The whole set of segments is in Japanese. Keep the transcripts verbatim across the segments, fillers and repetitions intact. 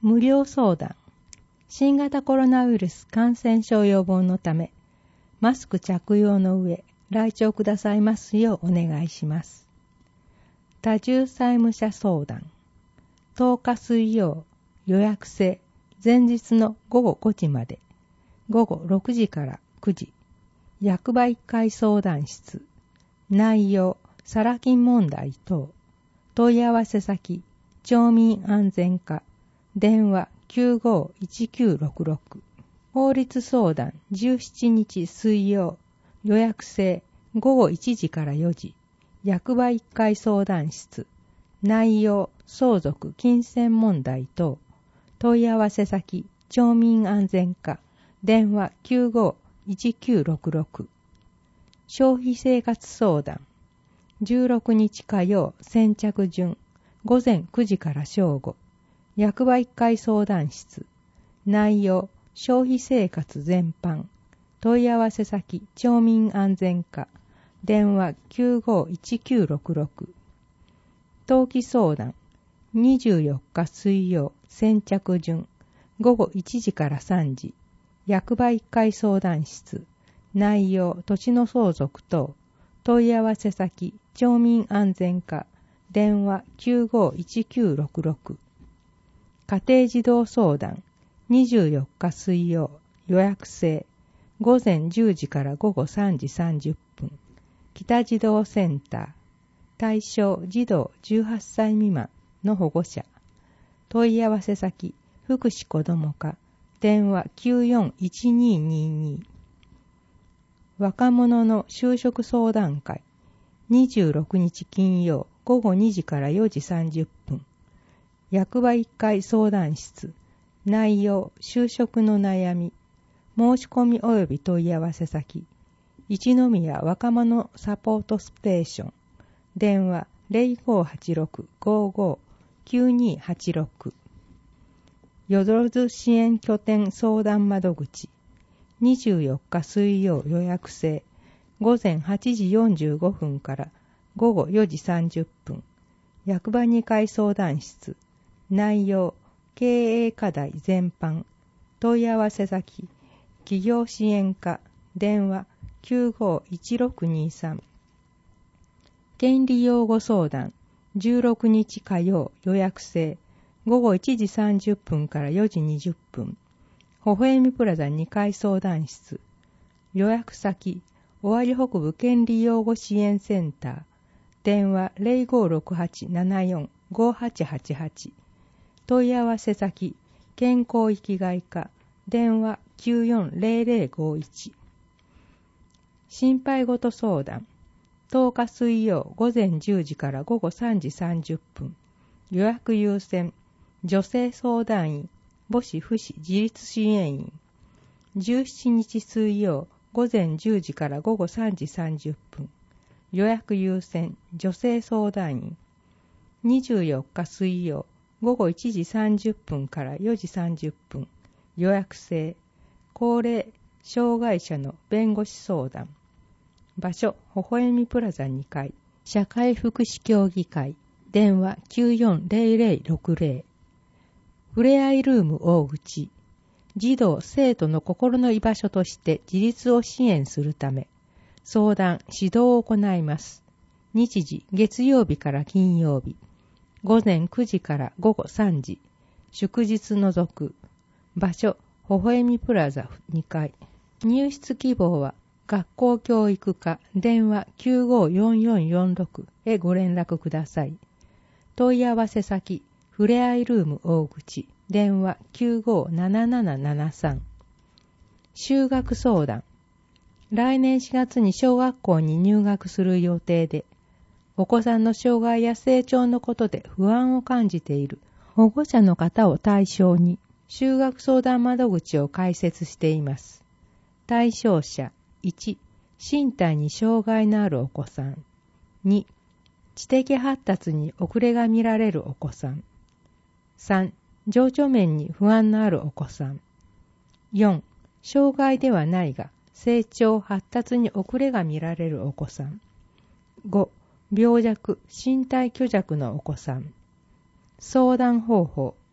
無料相談。新型コロナウイルス感染症予防のため、マスク着用の上、来庁くださいますようお願いします。多重債務者相談。とおか水曜、予約制、前日の午後ごじまで、午後ろくじからくじ、役場いっかい相談室。内容、サラ金問題等。問い合わせ先、町民安全課。電話きゅうごいちきゅうろくろく。法律相談じゅうしちにち水曜。予約制ごごいちじからよじ。役場いっかい相談室。内容、相続金銭問題等。問い合わせ先、町民安全課。電話きゅうごいちきゅうろくろく。消費生活相談。じゅうろくにち火曜先着順。午前くじから正午。役場いっかい相談室。内容、消費生活全般。問い合わせ先、町民安全課。電話きゅうごいちきゅうろくろく。登記相談。にじゅうよっか水曜、先着順。午後いちじからさんじ。役場いっかい相談室。内容、土地の相続等。問い合わせ先、町民安全課。電話きゅうごいちきゅうろくろく。家庭児童相談。にじゅうよっか水曜、予約制。午前じゅうじから午後さんじさんじゅっぷん。北児童センター。対象児童じゅうはっさい未満の保護者。問い合わせ先、福祉子ども課。電話きゅうよんいちににに。若者の就職相談会。にじゅうろくにち金曜、午後にじからよじさんじゅっぷん。役場いっかい相談室。内容、就職の悩み。申し込み及び問い合わせ先。一宮若者サポートステーション。電話ゼロごはちろくごごきゅうにはちろく。よどず支援拠点相談窓口。にじゅうよっか水曜予約制。午前はちじよんじゅうごふんから午後よじさんじゅっぷん。役場にかい相談室。内容、経営課題全般。問い合わせ先、企業支援課。電話きゅうごいちろくにさん。権利擁護相談。じゅうろくにち火曜予約制。午後いちじさんじゅっぷんからよじにじゅっぷん。微笑みプラザにかい相談室。予約先、尾張北部権利擁護支援センター。電話ゼロごろくはちななよんごはちはちはち。問い合わせ先、健康生きがい課。電話きゅうよんゼロゼロごいち。心配事相談。とおか水曜午前じゅうじから午後さんじさんじゅっぷん。予約優先。女性相談員。母子父子自立支援員。じゅうしちにち水曜午前じゅうじから午後さんじさんじゅっぷん。予約優先。女性相談員。にじゅうよっか水曜午後いちじさんじゅっぷんからよじさんじゅっぷん。予約制。高齢障害者の弁護士相談。場所、微笑みプラザにかい。社会福祉協議会。電話きゅうよんゼロゼロろくゼロ。ふれあいルーム大口。児童生徒の心の居場所として自立を支援するため、相談、指導を行います。日時、月曜日から金曜日。午前くじから午後さんじ。祝日除く。場所、微笑みプラザにかい。入室希望は、学校教育課電話きゅうごよんよんよんろくへご連絡ください。問い合わせ先、ふれあいルーム大口。電話きゅうごななななななさん。就学相談。来年しがつに小学校に入学する予定で、お子さんの障害や成長のことで不安を感じている保護者の方を対象に、就学相談窓口を開設しています。対象者いち、身体に障害のあるお子さん。に、知的発達に遅れが見られるお子さん。さん、情緒面に不安のあるお子さん。よん、障害ではないが成長発達に遅れが見られるお子さん。ご、病弱身体虚弱のお子さん。相談方法。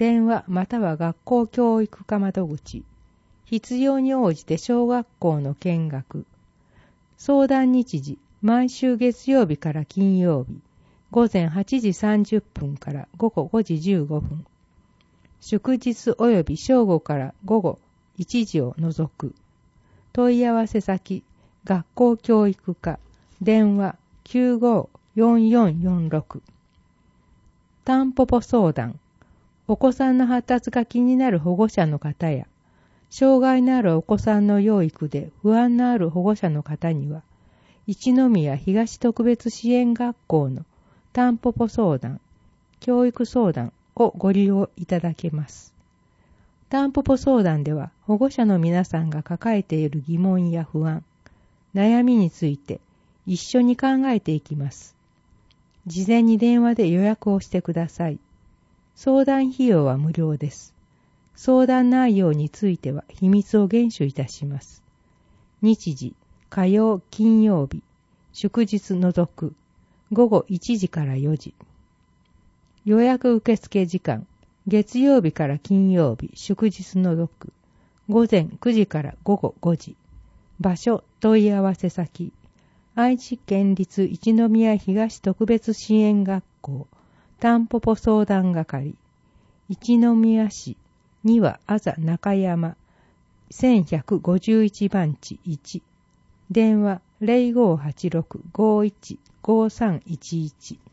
電話または学校教育課窓口、必要に応じて小学校の見学。相談日時、毎週月曜日から金曜日、午前はちじさんじゅっぷんから午後ごじじゅうごふん。祝日及び正午から午後いちじを除く。問い合わせ先、学校教育課、電話きゅうごーよんよんよんろく。タンポポ相談。お子さんの発達が気になる保護者の方や、障害のあるお子さんの養育で不安のある保護者の方には、一宮東特別支援学校のタンポポ相談、教育相談をご利用いただけます。タンポポ相談では保護者の皆さんが抱えている疑問や不安、悩みについて一緒に考えていきます。事前に電話で予約をしてください。相談費用は無料です。相談内容については秘密を厳守いたします。日時、火曜、金曜日、祝日除く、午後いちじからよじ。予約受付時間、月曜日から金曜日、祝日除く、午前くじから午後ごじ。場所、問い合わせ先、愛知県立一宮東特別支援学校、タンポポ相談係、一宮市にはあざ中山、せんひゃくごじゅういちばんちいち、電話 ゼロごーはちろくごーいちごーさんいちいち。